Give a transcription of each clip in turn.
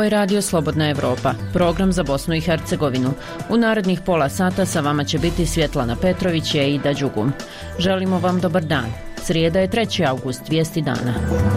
je Radio Slobodna Evropa, program za Bosnu i Hercegovinu. U narednih pola sata sa vama će biti Svjetlana Petrović i Aida Đugum. Želimo vam dobar dan. Srijeda je 3. august, vijesti dana.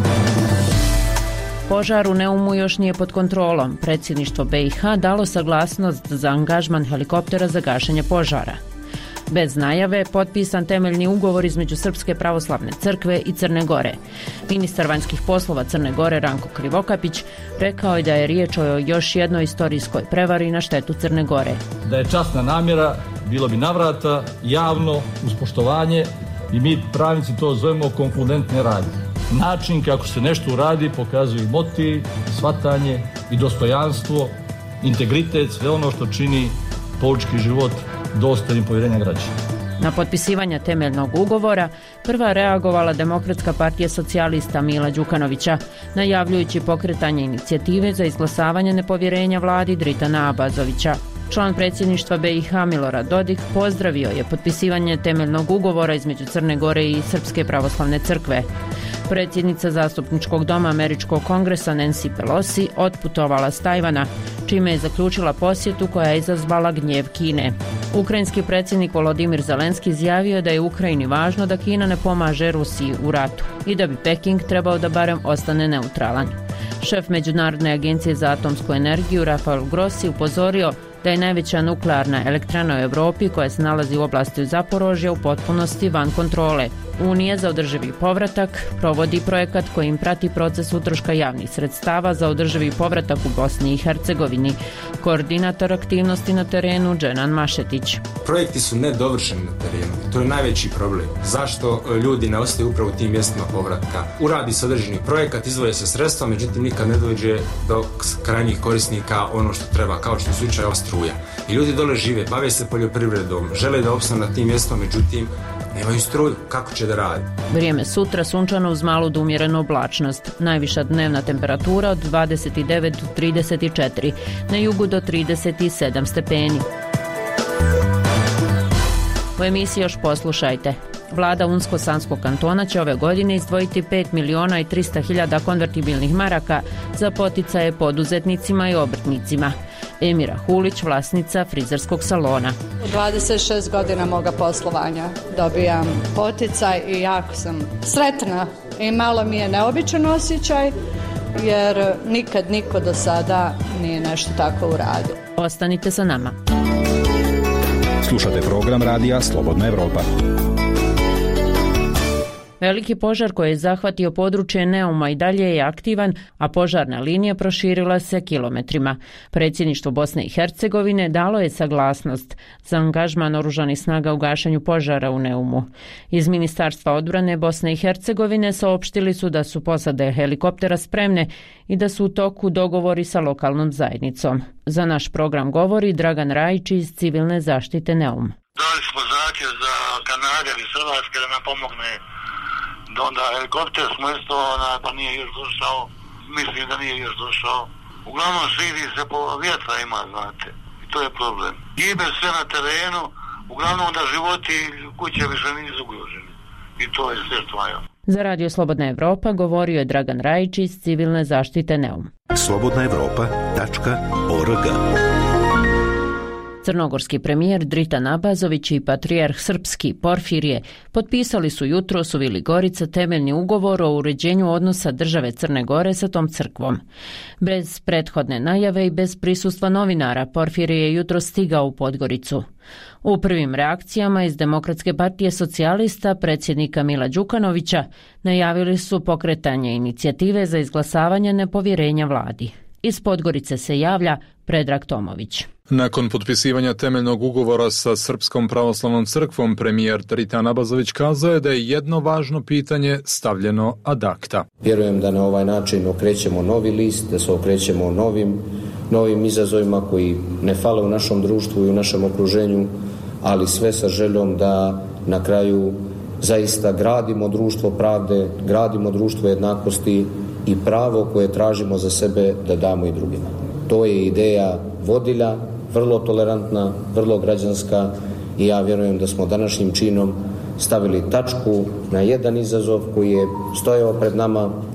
Požar u Neumu još nije pod kontrolom. Predsjedništvo BiH dalo saglasnost za angažman helikoptera za gašenje požara. Bez najave potpisan temeljni ugovor između Srpske pravoslavne crkve i Crne Gore. Ministar vanjskih poslova Crne Gore Ranko Krivokapić rekao je da je riječ o još jednoj istorijskoj prevari na štetu Crne Gore. Da je časna namjera, bilo bi navrata, javno, uz poštovanje i mi pravnici to zovemo konkludentne radnje. Način kako se nešto uradi pokazuje i motiv, shvatanje i dostojanstvo, integritet, sve ono što čini politički život dostojnim povjerenja građana. Na potpisivanje temeljnog ugovora prva reagovala Demokratska partija socijalista Mila Đukanovića, najavljujući pokretanje inicijative za izglasavanje nepovjerenja vladi Dritana Abazovića. Član predsjedništva BiH Milorad Dodik pozdravio je potpisivanje temeljnog ugovora između Crne Gore i Srpske pravoslavne crkve. Predsjednica zastupničkog doma Američkog kongresa Nancy Pelosi otputovala s Tajvana, čime je zaključila posjetu koja je izazvala gnjev Kine. Ukrajinski predsjednik Volodimir Zelenski izjavio da je Ukrajini važno da Kina ne pomaže Rusiji u ratu i da bi Peking trebao da barem ostane neutralan. Šef Međunarodne agencije za atomsku energiju Rafael Grossi upozorio da je najveća nuklearna elektrana u Europi koja se nalazi u oblasti Zaporožja u potpunosti van kontrole. Unija za održivi povratak provodi projekat kojim prati proces utroška javnih sredstava za održivi povratak u Bosni i Hercegovini. Koordinator aktivnosti na terenu Dženan Mašetić. Projekti su nedovršeni na terenu. To je najveći problem. Zašto ljudi ne ostaju upravo u tim mjestima povratka? Uradi se određeni projekat, izdvoje se sredstva, međutim nikad ne dođe do krajnjih korisnika ono što treba, kao što je slučaj ova struja. I ljudi dole žive, bave se poljoprivredom, žele da opstanu na tim mjestima, međutim nemaju struju, kako će da radi? Vrijeme sutra sunčano uz malu do umjerenu oblačnost. Najviša dnevna temperatura od 29 do 34, na jugu do 37 stepeni. U emisiji još poslušajte. Vlada Unsko-Sanskog kantona će ove godine izdvojiti 5.300.000 konvertibilnih maraka za poticaje poduzetnicima i obrtnicima. Emira Hulić, vlasnica frizerskog salona. 26 godina moga poslovanja dobijam poticaj i jako sam sretna i malo mi je neobičan osjećaj jer nikad niko do sada nije nešto tako uradio. Ostanite sa nama. Slušate program radija Slobodna Evropa. Veliki požar koji je zahvatio područje Neuma i dalje je aktivan, a požarna linija proširila se kilometrima. Predsjedništvo Bosne i Hercegovine dalo je saglasnost za angažman oružanih snaga u gašenju požara u Neumu. Iz Ministarstva odbrane Bosne i Hercegovine saopštili su da su posade helikoptera spremne i da su u toku dogovori sa lokalnom zajednicom. Za naš program govori Dragan Rajić iz Civilne zaštite Neum. Dali smo zahtjev za Kanader iz Hrvatske da nam pomogne. Onda helikopter smo isto, pa nije još došao, mislim da nije još došao. Uglavnom širi se po vjetra ima, znate, i to je problem. Gibe sve na terenu, uglavnom da životi kuće više nisu ugroženi. I to je sve stvarno. Za Radio Slobodna Evropa govorio je Dragan Rajić iz Civilne zaštite Neum. slobodnaevropa.org. Crnogorski premijer Dritan Abazović i patrijarh srpski Porfirije potpisali su jutros u Vili Gorica temeljni ugovor o uređenju odnosa države Crne Gore sa tom crkvom. Bez prethodne najave i bez prisustva novinara Porfirije je jutros stigao u Podgoricu. U prvim reakcijama iz Demokratske partije socijalista predsjednika Mila Đukanovića najavili su pokretanje inicijative za izglasavanje nepovjerenja vladi. Iz Podgorice se javlja Predrag Tomović. Nakon potpisivanja temeljnog ugovora sa Srpskom pravoslavnom crkvom, premijer Dritan Abazović kazao je da je jedno važno pitanje stavljeno ad acta. Vjerujem da na ovaj način okrećemo novi list, da se okrećemo novim izazovima koji ne fale u našem društvu i u našem okruženju, ali sve sa željom da na kraju zaista gradimo društvo pravde, gradimo društvo jednakosti i pravo koje tražimo za sebe da damo i drugima. To je ideja vodilja, vrlo tolerantna, vrlo građanska i ja vjerujem da smo današnjim činom stavili tačku na jedan izazov koji je stojao pred nama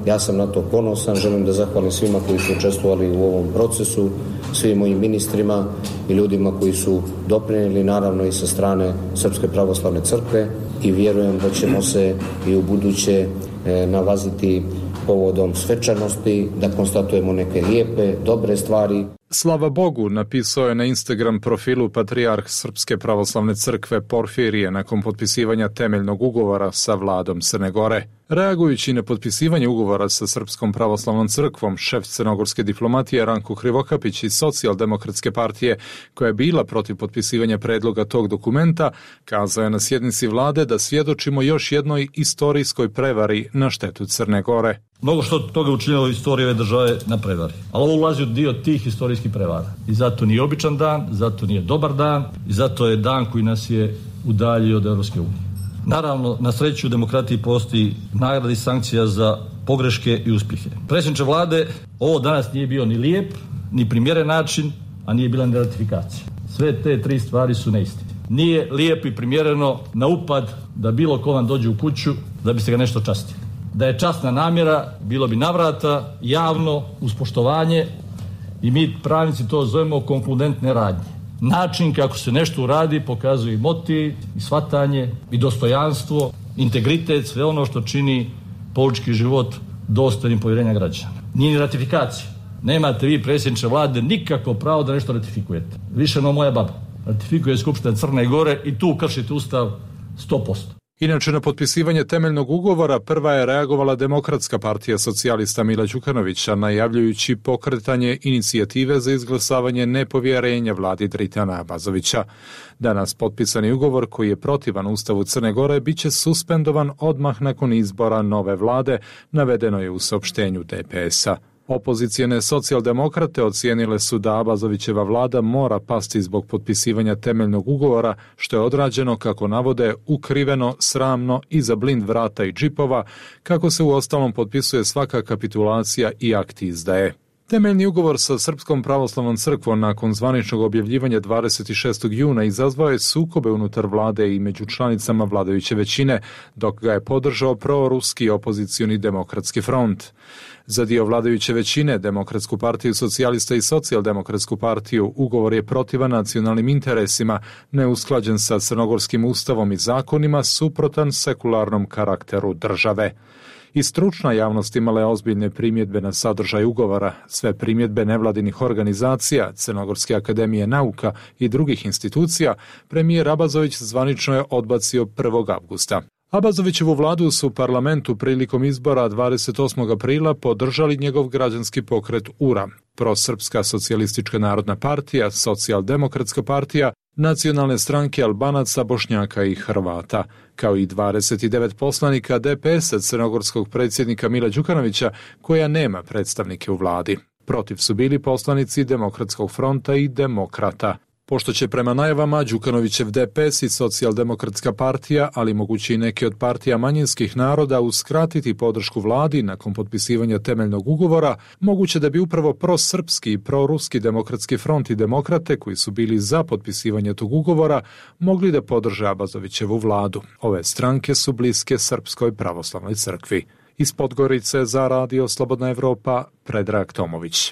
Ja sam na to ponosan, želim da zahvalim svima koji su učestvovali u ovom procesu, svim mojim ministrima i ljudima koji su doprinijeli, naravno i sa strane Srpske pravoslavne crkve, i vjerujem da ćemo se i u buduće nalaziti povodom svečanosti, da konstatujemo neke lijepe, dobre stvari. Slava Bogu, napisao je na Instagram profilu patrijarh Srpske pravoslavne crkve Porfirije nakon potpisivanja temeljnog ugovora sa vladom Crne Gore. Reagujući na potpisivanje ugovora sa Srpskom pravoslavnom crkvom, šef crnogorske diplomatije Ranko Krivokapić iz Socijaldemokratske partije, koja je bila protiv potpisivanja predloga tog dokumenta, kazao je na sjednici vlade da svjedočimo još jednoj istorijskoj prevari na štetu Crne Gore. Mnogo što toga učinilo istorije ove države na prevari. Ali ovo ulazi u dio tih historijskih prevara. I zato nije običan dan, zato nije dobar dan i zato je dan koji nas je udaljio od Europske unije. Naravno, na sreću u demokratiji postoji nagrada i sankcija za pogreške i uspjehe. Predsjedniče vlade, ovo danas nije bio ni lijep, ni primjeren način, a nije bila ni ratifikacija. Sve te tri stvari su neistine. Nije lijepo i primjereno na upad da bilo ko vam dođe u kuću da biste ga nešto častili. Da je časna namjera, bilo bi navrata, javno, uz poštovanje, i mi pravnici to zovemo konkludentne radnje. Način kako se nešto uradi pokazuje i motiv, i shvatanje, i dostojanstvo, integritet, sve ono što čini politički život dostojnim povjerenja građana. Nije ni ratifikacija. Nemate vi, predsjedniče vlade, nikakvo pravo da nešto ratifikujete. Više no moja baba. Ratifikuje Skupština Crne Gore i tu kršite Ustav 100%. Inače, na potpisivanje temeljnog ugovora prva je reagovala Demokratska partija socijalista Mila Đukanovića, najavljujući pokretanje inicijative za izglasavanje nepovjerenja vladi Dritana Abazovića. Danas potpisani ugovor, koji je protivan Ustavu Crne Gore, bit će suspendovan odmah nakon izbora nove vlade, navedeno je u saopštenju DPS-a. Opozicijene socijaldemokrate ocijenile su da Abazovićeva vlada mora pasti zbog potpisivanja temeljnog ugovora, što je odrađeno, kako navode, ukriveno, sramno, iza blind vrata i džipova, kako se uostalom potpisuje svaka kapitulacija i akt izdaje. Temeljni ugovor sa Srpskom pravoslavnom crkvom nakon zvaničnog objavljivanja 26. juna izazvao je sukobe unutar vlade i među članicama vladajuće većine, dok ga je podržao proruski opozicioni Demokratski front. Za dio vladajuće većine, Demokratsku partiju socijalista i Socijaldemokratsku partiju, ugovor je protivan nacionalnim interesima, neusklađen sa crnogorskim ustavom i zakonima, suprotan sekularnom karakteru države. I stručna javnost imala je ozbiljne primjedbe na sadržaj ugovora. Sve primjedbe nevladinih organizacija, Crnogorske akademije nauka i drugih institucija, premijer Abazović zvanično je odbacio 1. avgusta. Abazovićevu vladu su u parlamentu prilikom izbora 28. aprila podržali njegov građanski pokret URA, Prosrpska socijalistička narodna partija, Socijaldemokratska partija, nacionalne stranke Albanaca, Bošnjaka i Hrvata, kao i 29 poslanika DPS-a crnogorskog predsjednika Mila Đukanovića, koja nema predstavnike u vladi. Protiv su bili poslanici Demokratskog fronta i Demokrata. Pošto će prema najavama Đukanovićev DPS i Socijaldemokratska partija, ali moguće i neke od partija manjinskih naroda, uskratiti podršku vladi nakon potpisivanja temeljnog ugovora, moguće da bi upravo prosrpski i proruski Demokratski front i Demokrate, koji su bili za potpisivanje tog ugovora, mogli da podrže Abazovićevu vladu. Ove stranke su bliske Srpskoj pravoslavnoj crkvi. Iz Podgorice za Radio Slobodna Evropa, Predrag Tomović.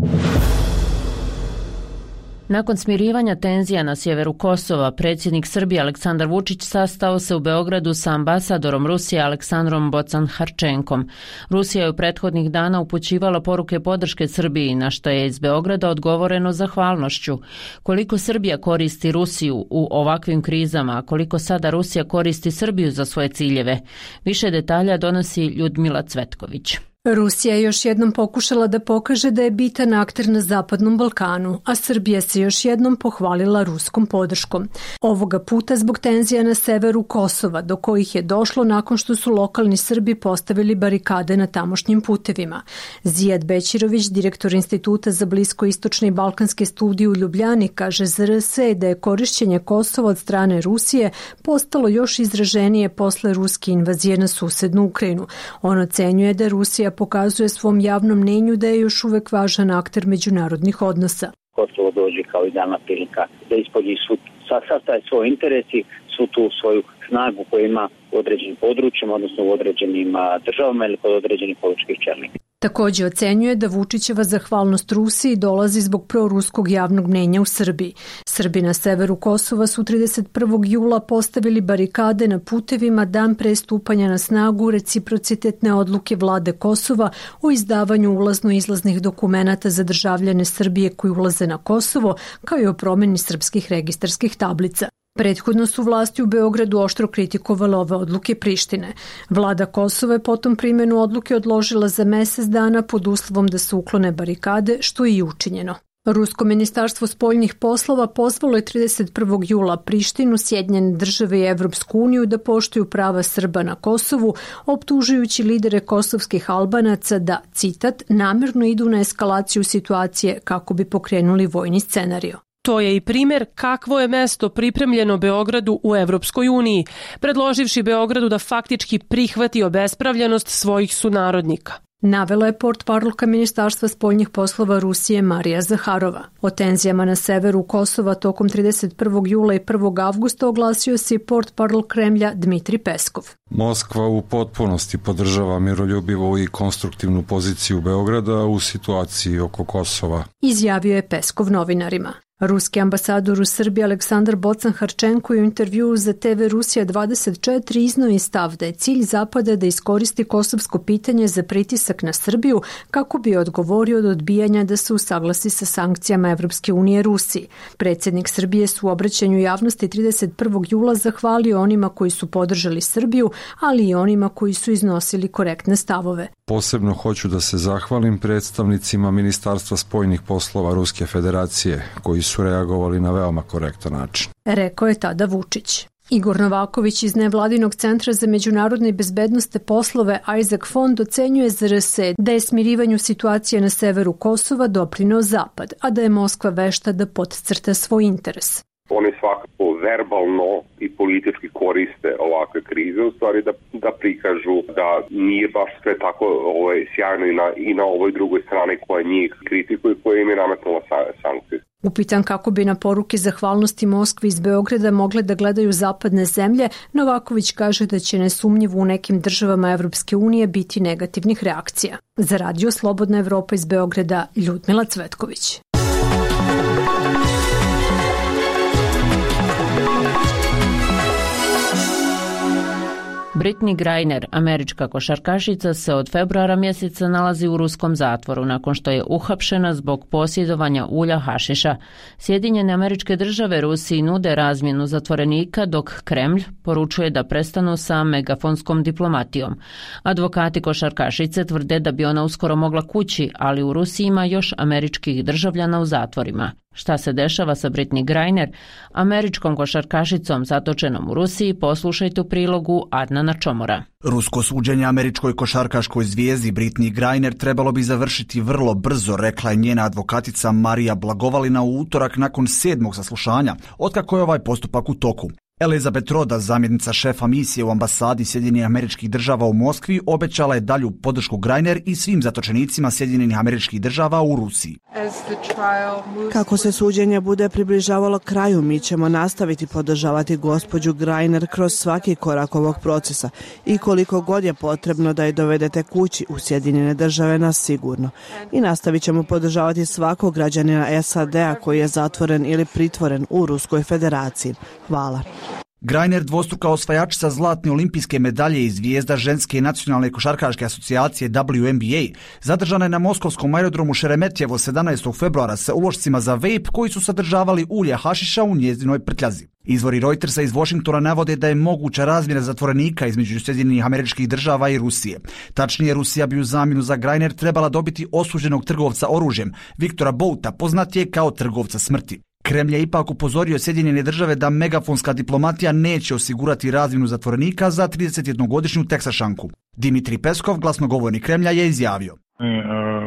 Nakon smirivanja tenzija na sjeveru Kosova, predsjednik Srbije Aleksandar Vučić sastao se u Beogradu sa ambasadorom Rusije Aleksandrom Bocan-Harčenkom. Rusija je u prethodnih dana upućivala poruke podrške Srbiji, na što je iz Beograda odgovoreno zahvalnošću. Koliko Srbija koristi Rusiju u ovakvim krizama, a koliko sada Rusija koristi Srbiju za svoje ciljeve? Više detalja donosi Ljudmila Cvetković. Rusija je još jednom pokušala da pokaže da je bitan akter na Zapadnom Balkanu, a Srbija se još jednom pohvalila ruskom podrškom. Ovoga puta zbog tenzija na severu Kosova, do kojih je došlo nakon što su lokalni Srbi postavili barikade na tamošnjim putevima. Zijad Bećirović, direktor Instituta za bliskoistočne i balkanske studije u Ljubljani, kaže za RS da je korišćenje Kosova od strane Rusije postalo još izraženije posle ruske invazije na susednu Ukrajinu. On ocenjuje da Rusija pokazuje svom javnom mnenju da je još uvek važan akter međunarodnih odnosa. Kosovo dođe kao idealna prilika da ispolji sav taj svoj interes i svu tu svoju snagu koju ima u određenim područjima, odnosno u određenim državama ili kod određenih političkih čelnika. Također ocenjuje da Vučićeva zahvalnost Rusiji dolazi zbog proruskog javnog mnjenja u Srbiji. Srbi na severu Kosova su 31. jula postavili barikade na putevima dan pre stupanja na snagu reciprocitetne odluke vlade Kosova o izdavanju ulazno-izlaznih dokumenata za državljane Srbije koji ulaze na Kosovo, kao i o promjeni srpskih registarskih tablica. Prethodno su vlasti u Beogradu oštro kritikovale ove odluke Prištine. Vlada Kosova je potom primjenu odluke odložila za mjesec dana pod uslovom da se uklone barikade, što je i učinjeno. Rusko ministarstvo spoljnih poslova pozvalo je 31. jula Prištinu, Sjedinjene države i Evropsku uniju da poštuju prava Srba na Kosovu, optužujući lidere kosovskih Albanaca da, citat, namjerno idu na eskalaciju situacije kako bi pokrenuli vojni scenario. To je i primjer kakvo je mesto pripremljeno Beogradu u Evropskoj uniji, predloživši Beogradu da faktički prihvati obespravljenost svojih sunarodnika. Navela je portparolka Ministarstva spoljnih poslova Rusije Marija Zaharova. O tenzijama na severu Kosova tokom 31. jula i 1. avgusta oglasio se i portparol Kremlja Dmitri Peskov. Moskva u potpunosti podržava miroljubivu i konstruktivnu poziciju Beograda u situaciji oko Kosova, izjavio je Peskov novinarima. Ruski ambasador u Srbiji Aleksandar Bocan-Harčenko je u intervjuu za TV Rusija 24 iznio je stav da je cilj Zapada da iskoristi kosovsko pitanje za pritisak na Srbiju kako bi odgovorio od odbijanja da se usaglasi sa sankcijama Evropske unije Rusiji. Predsjednik Srbije su u obraćanju javnosti 31. jula zahvalio onima koji su podržali Srbiju, ali i onima koji su iznosili korektne stavove. Posebno hoću da se zahvalim predstavnicima Ministarstva spoljnih poslova Ruske federacije, koji su reagovali na veoma korektan način, rekao je tada Vučić. Igor Novaković iz Nevladinog centra za međunarodne i bezbednosne poslove Isaac Fond ocenjuje ZRS da je smirivanju situacije na severu Kosova doprineo Zapad, a da je Moskva vešta da podcrta svoj interes. Oni svakako verbalno i politički koriste ovakve krize, u stvari da prikažu da nije baš sve tako sjajno i na ovoj drugoj strani koja njih kritikuje i koja im je nametnula sankcije. Upitan kako bi na poruke zahvalnosti Moskvi iz Beograda mogle da gledaju zapadne zemlje, Novaković kaže da će nesumnjivo u nekim državama Evropske unije biti negativnih reakcija. Za radio Slobodna Evropa iz Beograda, Ljudmila Cvetković. Brittney Griner, američka košarkašica, se od februara mjeseca nalazi u ruskom zatvoru nakon što je uhapšena zbog posjedovanja ulja hašiša. Sjedinjene Američke Države Rusiji nude razmjenu zatvorenika, dok Kremlj poručuje da prestanu sa megafonskom diplomatijom. Advokati košarkašice tvrde da bi ona uskoro mogla kući, ali u Rusiji ima još američkih državljana u zatvorima. Šta se dešava sa Brittney Griner, američkom košarkašicom zatočenom u Rusiji, poslušajte u prilogu Adnana Čomora. Rusko suđenje američkoj košarkaškoj zvijezdi Brittney Griner trebalo bi završiti vrlo brzo, rekla je njena advokatica Marija Blagovalina u utorak nakon 7. saslušanja, otkako je ovaj postupak u toku. Elizabeth Roda, zamjenica šefa misije u ambasadi Sjedinjenih Američkih Država u Moskvi, obećala je dalju podršku Griner i svim zatočenicima Sjedinjenih Američkih Država u Rusiji. Kako se suđenje bude približavalo kraju, mi ćemo nastaviti podržavati gospođu Griner kroz svaki korak ovog procesa i koliko god je potrebno da je dovedete kući u Sjedinjene Države nas sigurno. I nastavit ćemo podržavati svakog građanina SAD-a koji je zatvoren ili pritvoren u Ruskoj federaciji. Hvala. Griner, dvostruka osvajačica zlatne olimpijske medalje i zvijezda ženske nacionalne košarkaške asocijacije WNBA, zadržana je na moskovskom aerodromu Šeremetjevo 17. februara sa ulošcima za vape koji su sadržavali ulje hašiša u njezinoj prtljazi. Izvori Reutersa iz Washingtona navode da je moguća razmjena zatvorenika između Sjedinjenih Američkih Država i Rusije. Tačnije, Rusija bi u zamjenu za Griner trebala dobiti osuđenog trgovca oružjem, Viktora Bouta, poznatije kao trgovca smrti. Kremlj je ipak upozorio Sjedinjene Države da megafonska diplomatija neće osigurati razmjenu zatvorenika za 31-godišnju Teksašanku. Dmitri Peskov, glasnogovornik Kremlja, je izjavio: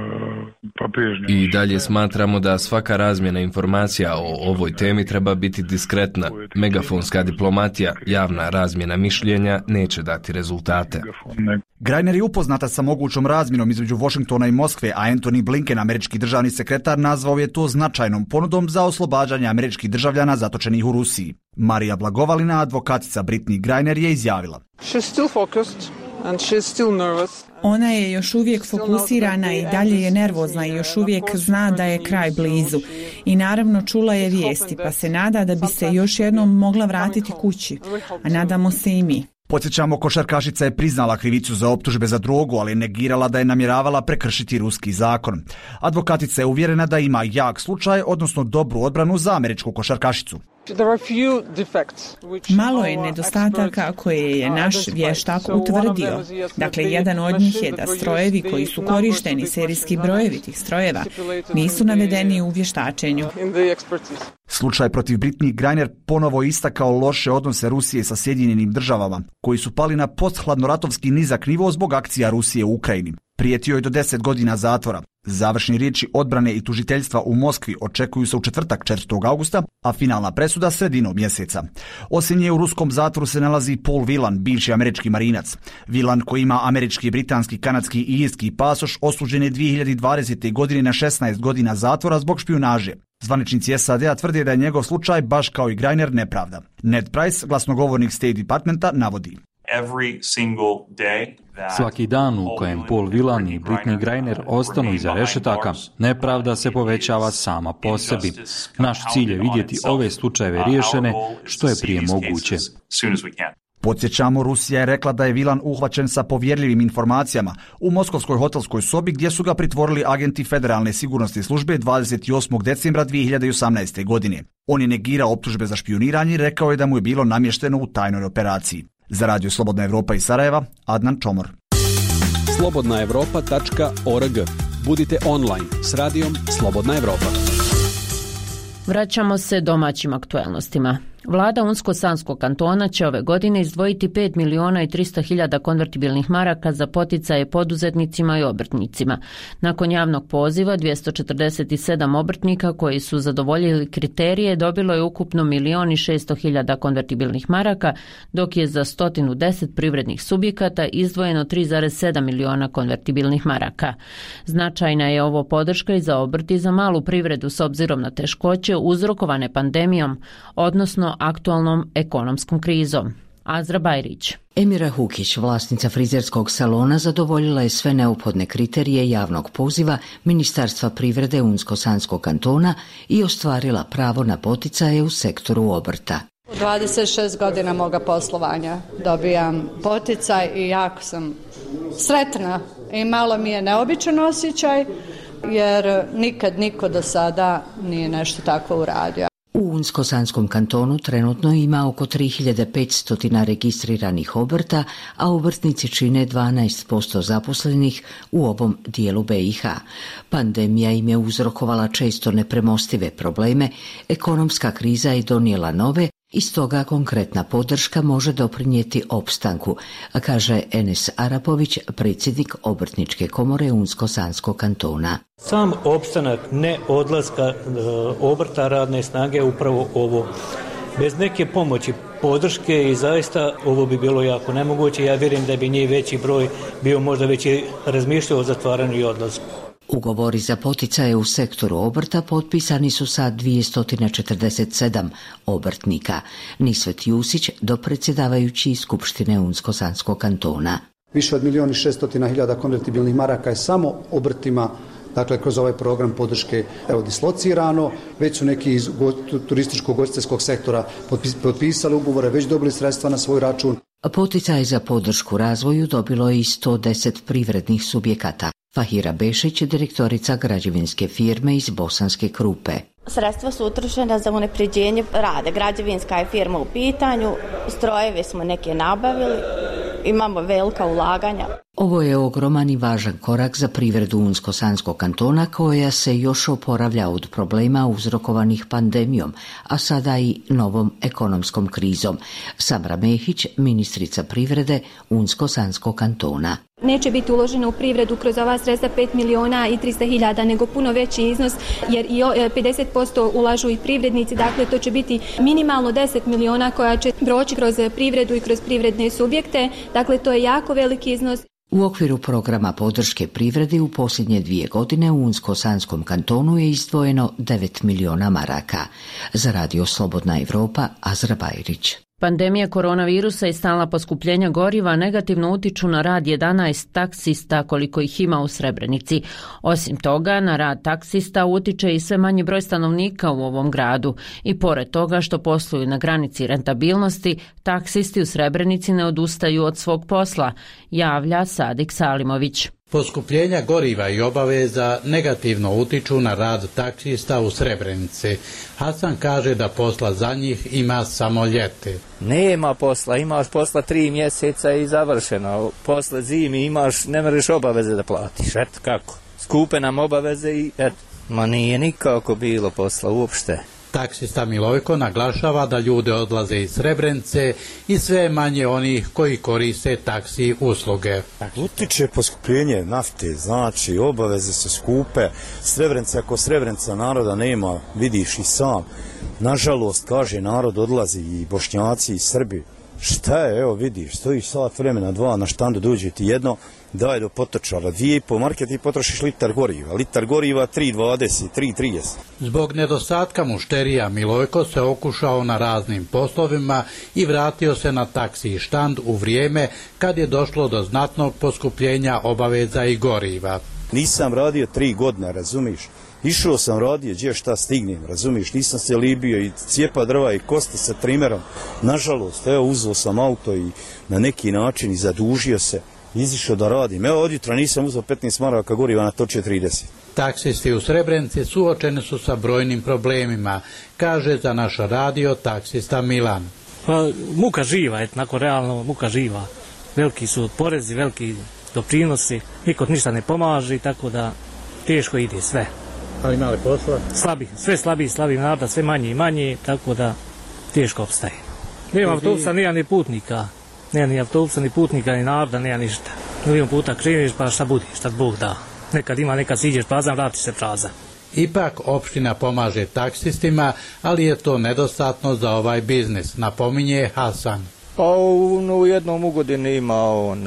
I dalje smatramo da svaka razmjena informacija o ovoj temi treba biti diskretna. Megafonska diplomatija, javna razmjena mišljenja neće dati rezultate. Greiner je upoznata sa mogućom razmjenom između Washingtona i Moskve, a Antony Blinken, američki državni sekretar, nazvao je to značajnom ponudom za oslobađanje američkih državljana zatočenih u Rusiji. Marija Blagovalina, advokatica Brittney Greiner, je izjavila: Ona je još uvijek fokusirana i dalje je nervozna i još uvijek zna da je kraj blizu. I naravno čula je vijesti, pa se nada da bi se još jednom mogla vratiti kući. A nadamo se i mi. Podsjećamo, košarkašica je priznala krivicu za optužbe za drogu, ali negirala da je namjeravala prekršiti ruski zakon. Advokatica je uvjerena da ima jak slučaj, odnosno dobru odbranu za američku košarkašicu. Malo je nedostataka koje je naš vještak utvrdio. Dakle, jedan od njih je da strojevi koji su korišteni, serijski brojevi tih strojeva, nisu navedeni u vještačenju. Slučaj protiv Brittney Greiner ponovo istakao loše odnose Rusije sa Sjedinjenim državama, koji su pali na posthladnoratovski nizak nivo zbog akcija Rusije u Ukrajini. Prijetio je do 10 godina zatvora. Završni riječi odbrane i tužiteljstva u Moskvi očekuju se u četvrtak 4. augusta, a finalna presuda sredinom mjeseca. Osim nje u ruskom zatvoru se nalazi Paul Whelan, bivši američki marinac. Whelan, koji ima američki, britanski, kanadski i irski pasoš, osuđen je 2020. godine na 16 godina zatvora zbog špijunaže. Zvaničnici SAD-a tvrde da je njegov slučaj, baš kao i Greiner, nepravda. Ned Price, glasnogovornik State Departmenta, navodi: Svaki dan u kojem Paul Whelan i Brittney Greiner ostanu iza rešetaka, nepravda se povećava sama po sebi. Naš cilj je vidjeti ove slučajeve riješene što je prije moguće. Podsjećamo, Rusija je rekla da je Whelan uhvaćen sa povjerljivim informacijama u moskovskoj hotelskoj sobi gdje su ga pritvorili agenti Federalne sigurnosne službe 28. decembra 2018. godine. On je negirao optužbe za špijuniranje i rekao je da mu je bilo namješteno u tajnoj operaciji. Za Radio Slobodna Evropa iz Sarajeva, Adnan Čomor. slobodnaevropa.org. Budite online s radijom Slobodna Evropa. Vraćamo se domaćim aktuelnostima. Vlada Unsko-Sanskog kantona će ove godine izdvojiti 5.300.000 konvertibilnih maraka za poticaje poduzetnicima i obrtnicima. Nakon javnog poziva, 247 obrtnika koji su zadovoljili kriterije dobilo je ukupno 1.600.000 konvertibilnih maraka, dok je za 110 privrednih subjekata izdvojeno 3,7 miliona konvertibilnih maraka. Značajna je ovo podrška i za obrt i za malu privredu s obzirom na teškoće uzrokovane pandemijom, odnosno aktualnom ekonomskom krizom. Azra Bajrić. Emira Hukić, vlasnica frizerskog salona, zadovoljila je sve neophodne kriterije javnog poziva Ministarstva privrede Unsko-Sanskog kantona i ostvarila pravo na poticaje u sektoru obrta. 26 godina moga poslovanja dobijam poticaj i jako sam sretna i malo mi je neobičan osjećaj jer nikad niko do sada nije nešto tako uradio. U Unsko-Sanskom kantonu trenutno ima oko 3500 registriranih obrta, a obrtnici čine 12% zaposlenih u ovom dijelu BiH. Pandemija im je uzrokovala često nepremostive probleme, ekonomska kriza je donijela nove i stoga konkretna podrška može doprinijeti opstanku, kaže Enes Arapović, predsjednik Obrtničke komore Unsko-Sanskog kantona. Sam opstanak ne odlaska obrta radne snage je upravo ovo. Bez neke pomoći, podrške i zaista ovo bi bilo jako nemoguće. Ja vjerujem da bi njih veći broj bio možda već i razmišljao o zatvaranju i odlasku. Ugovori za poticaje u sektoru obrta potpisani su sa 247 obrtnika. Nisvet Jusić, dopredsjedavajući Skupštine Unsko-Sanskog kantona. Više od 1.600.000 konvertibilnih maraka je samo obrtima, dakle kroz ovaj program podrške dislocirano. Već su neki iz turističko-ugostiteljskog sektora potpisali ugovore, već dobili sredstva na svoj račun. Poticaj za podršku razvoju dobilo je i 110 privrednih subjekata. Fahira Bešić, direktorica građevinske firme iz Bosanske Krupe. Sredstva su utrošena za unapređenje rada. Građevinska je firma u pitanju, strojeve smo neke nabavili, imamo velika ulaganja. Ovo je ogroman i važan korak za privredu Unsko-Sanskog kantona koja se još oporavlja od problema uzrokovanih pandemijom, a sada i novom ekonomskom krizom. Samra Mehić, ministrica privrede Unsko-Sanskog kantona. Neće biti uloženo u privredu kroz ova sredstva 5 miliona i 300 hiljada, nego puno veći iznos, jer i 50% ulažu i privrednici, dakle to će biti minimalno 10 miliona koja će proći kroz privredu i kroz privredne subjekte, dakle to je jako veliki iznos. U okviru programa podrške privredi u posljednje 2 godine u Unsko-Sanskom kantonu je izdvojeno 9 miliona maraka. Za Radio Slobodna Evropa, Azra Bajrić. Pandemija koronavirusa i stalna poskupljenja goriva negativno utiču na rad 11 taksista koliko ih ima u Srebrenici. Osim toga, na rad taksista utiče i sve manji broj stanovnika u ovom gradu. I pored toga što posluju na granici rentabilnosti, taksisti u Srebrenici ne odustaju od svog posla, javlja Sadik Salimović. Poskupljenja goriva i obaveza negativno utiču na rad taksista u Srebrenici. Hasan kaže da posla za njih ima samo ljeti. Nema posla, imaš posla 3 mjeseca i završeno. Posle zimi imaš, ne možeš obaveze da platiš. Eto kako. Skupe nam obaveze i eto. Ma nije nikako bilo posla uopšte. Taksista Milojko naglašava da ljude odlaze iz Srebrenice i sve manje onih koji koriste taksi usluge. Utiče poskupljenje nafte, znači obaveze su skupe. Srebrenica, ako Srebrenica naroda nema, vidiš i sam. Nažalost, kaže, narod odlazi i Bošnjaci i Srbi. Šta je, evo vidiš, stojiš sat vremena, 2 na štandu, dođe ti jedno, daj do potočara, 2,5 market i potrošiš litar goriva. Litar goriva 3,20, 3,30. Zbog nedostatka mušterija Milojko se okušao na raznim poslovima i vratio se na taksi štand u vrijeme kad je došlo do znatnog poskupljenja obaveza i goriva. Nisam radio 3 godine, razumiš? Išao sam radio gdje šta stignem, razumiš? Nisam se libio i cijepa drva i kosti sa trimerom. Nažalost, evo uzeo sam auto i na neki način i zadužio se. Izišao da radim. Evo od jutra nisam uzeo 15 maraka goriva, natočio 30. Taksisti u Srebrenici suočeni su sa brojnim problemima, kaže za naš radio taksista Milan. Pa muka živa, etnako realno muka živa. Veliki su porezi, veliki doprinosi, niko ništa ne pomaže, tako da teško ide sve. Ali ima li posla? Sve slabiji naroda, sve manje i manje, tako da teško opstaje. Nema autobusa, nema ni putnika. Nema ni autobusa, ni putnika, ni naroda, nema ništa. Milion puta kreneš pa šta budi, šta Bog da. Nekad ima, nekad siđeš prazan, vratiš se prazan. Ipak opština pomaže taksistima, ali je to nedostatno za ovaj biznis, napominje Hasan. Pa u jednom u godini ima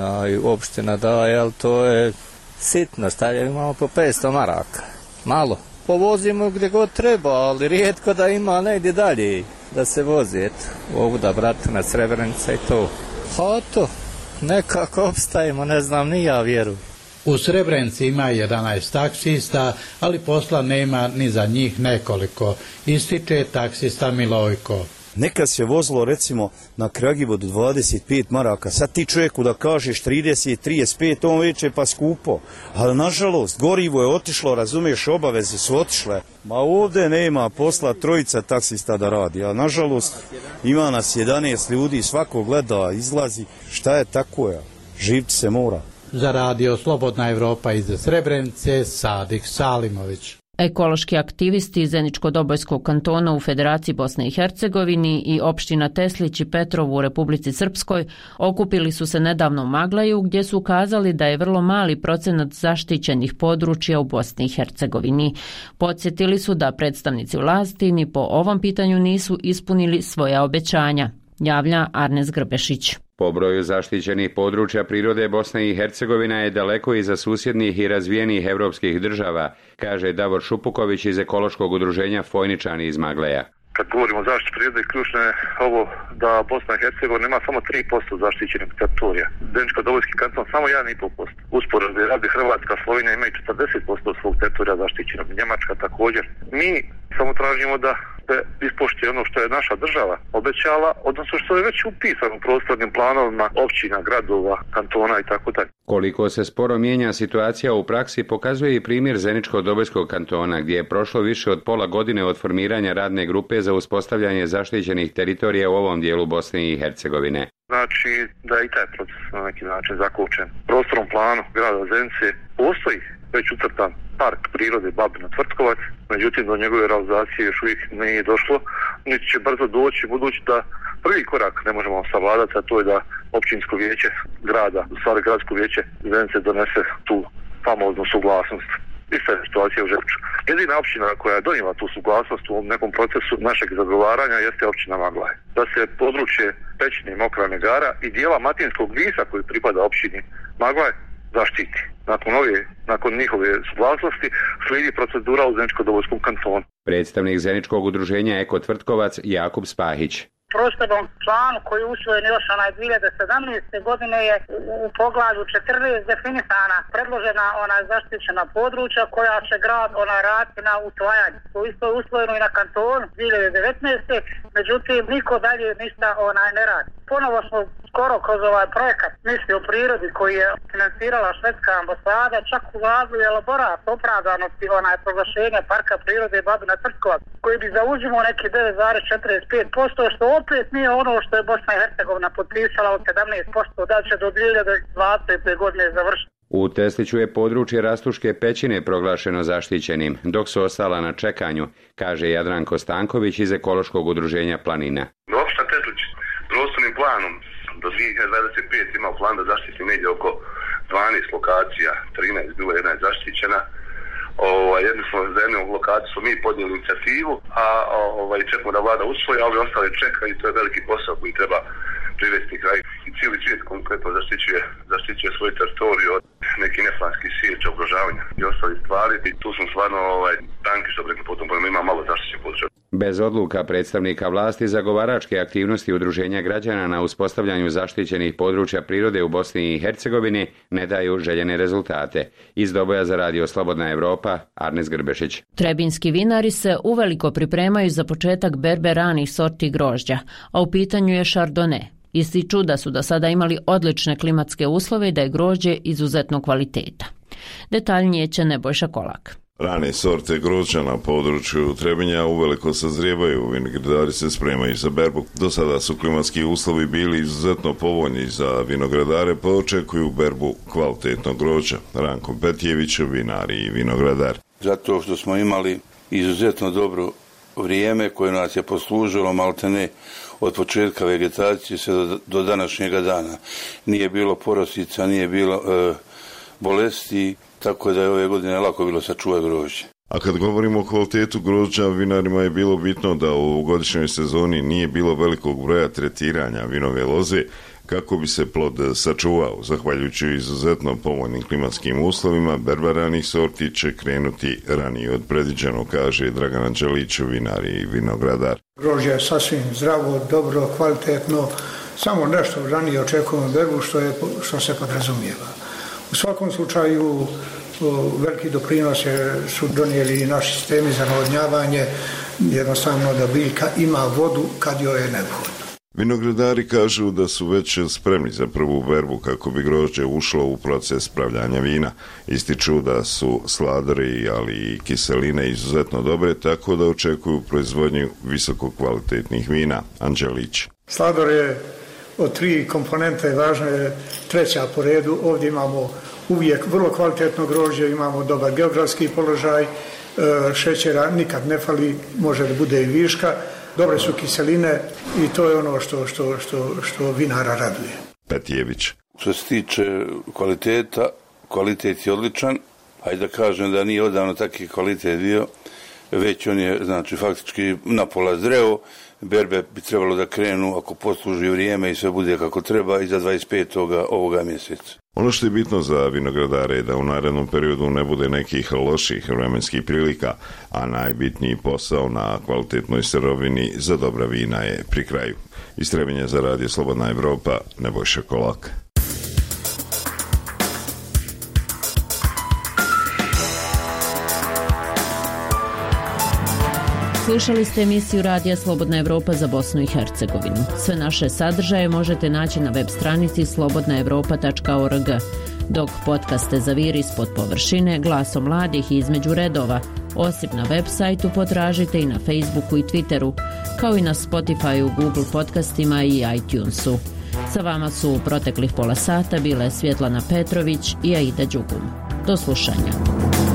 opština daje, ali to je sitno, imamo po 500 maraka. Malo. Povozimo gdje god treba, ali rijetko da ima negdje dalje da se vozi. Eto, ovuda, brate, na Srebrenica i to. Pa to, nekako opstajemo, ne znam, ni ja vjerujem. U Srebrenici ima 11 taksista, ali posla nema ni za njih nekoliko, ističe taksista Milojko. Nekad se vozilo recimo na Kragivodu 25 maraka, sad ti čovjeku da kažeš 30, 35, on veće pa skupo. Ali nažalost, gorivo je otišlo, razumiješ, obaveze su otišle. Ma ovdje nema posla, 3 taksista da radi, a nažalost ima nas 11 ljudi, svako gleda, izlazi, šta je tako je, živiti se mora. Za radio Slobodna Evropa iz Srebrenice, Sadik Salimović. Ekološki aktivisti iz Zeničko-Dobojskog kantona u Federaciji Bosne i Hercegovini i opština Teslić i Petrovo u Republici Srpskoj okupili su se nedavno u Maglaju gdje su ukazali da je vrlo mali procenat zaštićenih područja u Bosni i Hercegovini. Podsjetili su da predstavnici vlasti ni po ovom pitanju nisu ispunili svoja obećanja, javlja Arnes Grbešić. Po broju zaštićenih područja prirode Bosna i Hercegovina je daleko iza susjednih i razvijenih evropskih država, kaže Davor Šupuković iz ekološkog udruženja Fojničani iz Magleja. Kad govorimo o zaštiti prirode, ključno je ovo da Bosna i Hercegovina ima samo 3% zaštićenih teritorija. Zeničko-Dobojski kanton samo 1,5%. Usporedbi radi Hrvatska, Slovenija imaju 40% svog teritorija zaštićenog. Njemačka također. Mi samo tražimo da se ispoštuje ono što je naša država obećala, odnosno što je već upisano u prostornim planovima općina, gradova, kantona i tako dalje. Koliko se sporo mijenja situacija u praksi pokazuje i primjer Zeničko-Dobojskog kantona, gdje je prošlo više od pola godine od formiranja radne grupe za uspostavljanje zaštićenih teritorija u ovom dijelu Bosne i Hercegovine. Znači da je i taj proces na neki način zakočen. Prostornom planu grada Zenice postoji već ucrtan park prirode Babina Tvrtkovac, međutim do njegove realizacije još uvijek nije došlo, niti će brzo doći, budući da prvi korak ne možemo savladati, a to je da općinsko vijeće grada, u stvari gradsko vijeće Zenice donese tu famoznu suglasnost. Ista je situacija u Žepču. Jedina općina koja je donijela tu suglasnost u nekom procesu našeg zagovaranja jeste općina Maglaj. Da se područje Pećine i Mokra Negara i dijela Matinskog Visa koji pripada općini Maglaj zaštiti. Nakon njihove suglasnosti slijedi procedura u Zeničko-Dobojskom kantonu. Predstavnik Zeničkog udruženja Eko Tvrtkovac Jakub Spahić. Prostornom planu koji je usvojen još 2017. godine je u poglavlju 14 definisana predložena zaštićena područja koja će grad raditi na usvajanju. To isto je usvojeno i na kantonu 2019. Međutim, niko dalje ništa ne radi. Ponovo smo skoro kroz ovaj projekat Misli o prirodi koji je financirala švedska ambasada čak uvažili elaborat opravdanosti proglašenja parka prirode Babina Tvrtkovac koji bi zauzimao neki 9,45%, što opet nije ono što je Bosna i Hercegovina potpisala od 17%, da će do 2020. godine završiti. U Tesliću je područje Rastuške pećine proglašeno zaštićenim, dok su ostala na čekanju, kaže Jadranko Stanković iz ekološkog udruženja Planina. Opština Teslić prostornim planom do 2025 imao plan da zaštiti negdje oko 12 lokacija, 13 bila jedna je zaštićena. Jednu smo za jednu lokaciju smo mi podnijeli inicijativu, a čekamo da vlada usvoji, a ovi ostali čeka i to je veliki posao koji treba privesti kraj. I cijeli svijet konkretno zaštićuje svoju teritoriju od nekih neplanskih sjeća, ugrožavanja i ostalih stvari. I tu smo stvarno tanki što preko potom ima malo zaštićenih područja. Bez odluka predstavnika vlasti, zagovaračke aktivnosti udruženja građana na uspostavljanju zaštićenih područja prirode u Bosni i Hercegovini ne daju željene rezultate. Iz Doboja za Radio Slobodna Evropa, Arnes Grbešić. Trebinski vinari se uveliko pripremaju za početak berbe ranih sorti grožđa, a u pitanju je Chardonnay. Ističu da su do sada imali odlične klimatske uslove i da je grožđe izuzetno kvaliteta. Detaljnije će Nebojša Kolak. Rane sorte grožđa na području Trebinja uveliko sazrijevaju, vinogradari se spremaju za berbu. Do sada su klimatski uslovi bili izuzetno povoljni za vinogradare, pa očekuju berbu kvalitetnog grožđa. Ranko Petjević, vinar i vinogradar. Zato što smo imali izuzetno dobro vrijeme koje nas je poslužilo maltene od početka vegetacije sve do današnjega dana. Nije bilo porosica, nije bilo bolesti, tako da je ove godine lako bilo sačuvati grožđe. A kad govorimo o kvalitetu grožđa, vinarima je bilo bitno da u godišnjoj sezoni nije bilo velikog broja tretiranja vinove loze kako bi se plod sačuvao. Zahvaljujući izuzetno povoljnim klimatskim uslovima, berba ranih sorti će krenuti ranije od predviđeno, kaže Dragan Anđelić, vinar i vinogradar. Grožđe je sasvim zdravo, dobro, kvalitetno, samo nešto ranije očekujemo berbu što se podrazumijeva. U svakom slučaju veliki doprinos su donijeli i naši sistemi za navodnjavanje, jednostavno da biljka ima vodu kad joj je neophodno. Vinogradari kažu da su već spremni za prvu berbu kako bi grožđe ušlo u proces pravljanja vina. Ističu da su sladori, ali i kiseline izuzetno dobre, tako da očekuju proizvodnju visoko kvalitetnih vina. Anđelić. Slador je od 3 komponente važne, treća po redu. Ovdje imamo uvijek vrlo kvalitetno grožđe, imamo dobar geografski položaj, šećera nikad ne fali, može da bude i viška. Dobre su kiseline i to je ono što vinara raduje. Petjević. Što se tiče kvaliteta, kvalitet je odličan, ajde da kažem da nije odavno taki kvalitet bio, već on je faktički napola zreo, berbe bi trebalo da krenu ako posluži vrijeme i sve bude kako treba i za 25. ovoga mjeseca. Ono što je bitno za vinogradare je da u narednom periodu ne bude nekih loših vremenskih prilika, a najbitniji posao na kvalitetnoj sirovini za dobra vina je pri kraju. Iz Trebinja za Radio Slobodna Evropa, Nebojša Kolak. Slušali ste emisiju Radija Slobodna Evropa za Bosnu i Hercegovinu. Sve naše sadržaje možete naći na web stranici slobodnaevropa.org, dok podcaste Zaviri ispod površine, Glasom mladih i Između redova, osim na web sajtu potražite i na Facebooku i Twitteru, kao i na Spotifyu, Google podcastima i iTunesu. Sa vama su u proteklih pola sata bile Svjetlana Petrović i Aida Đugum. Do slušanja.